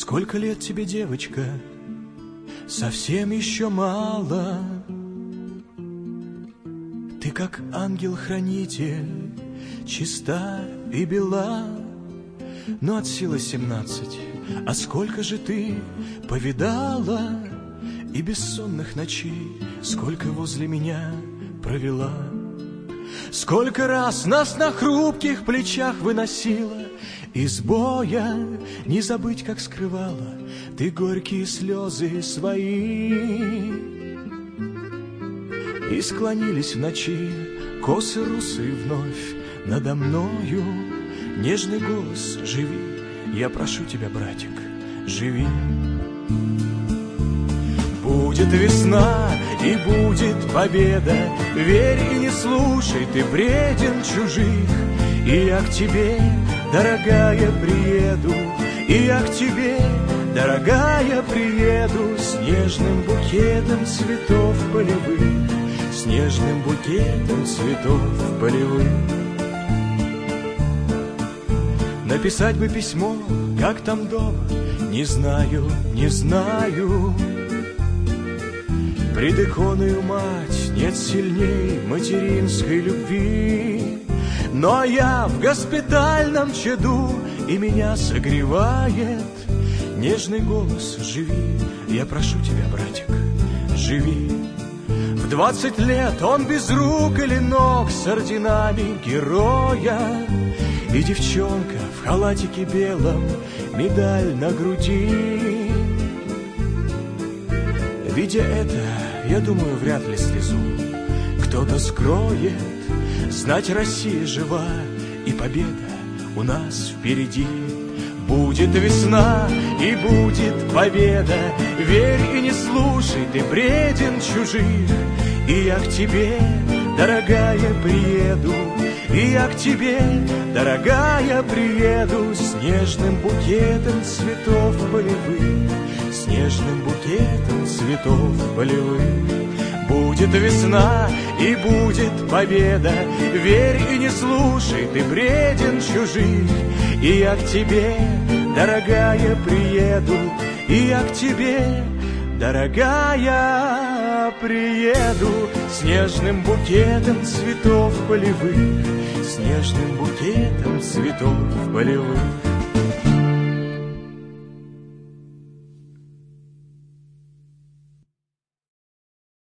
Сколько лет тебе, девочка? Совсем еще мало. Ты как ангел-хранитель, чиста и бела, но от силы 17. А сколько же ты повидала, и бессонных ночей сколько возле меня провела. Сколько раз нас на хрупких плечах выносила из боя, не забыть, как скрывала ты горькие слезы свои. И склонились в ночи косы русые вновь надо мною. Нежный голос: живи, я прошу тебя, братик, живи. Будет весна и будет победа, верь и не слушай ты бреден чужих. И я к тебе, дорогая, приеду, и я к тебе, дорогая, приеду с нежным букетом цветов полевых, с нежным букетом цветов полевых. Написать бы письмо, как там дома, не знаю, не знаю. Пред иконою мать нет сильней материнской любви. Но я в госпитальном чаду, и меня согревает нежный голос: живи, я прошу тебя, братик, живи. В 20 лет он без рук или ног, с орденами героя, и девчонка в халатике белом, медаль на груди. Видя это, я думаю, вряд ли слезу кто-то скроет. Знать, Россия жива, и победа у нас впереди. Будет весна и будет победа, верь и не слушай ты бреден чужих. И я к тебе, дорогая, приеду, и я к тебе, дорогая, приеду с нежным букетом цветов полевых, с нежным букетом цветов полевых. Будет весна и будет победа, верь и не слушай ты бреден чужих. И я к тебе, дорогая, приеду, и я к тебе, дорогая, приеду с нежным букетом цветов полевых, с нежным букетом цветов полевых.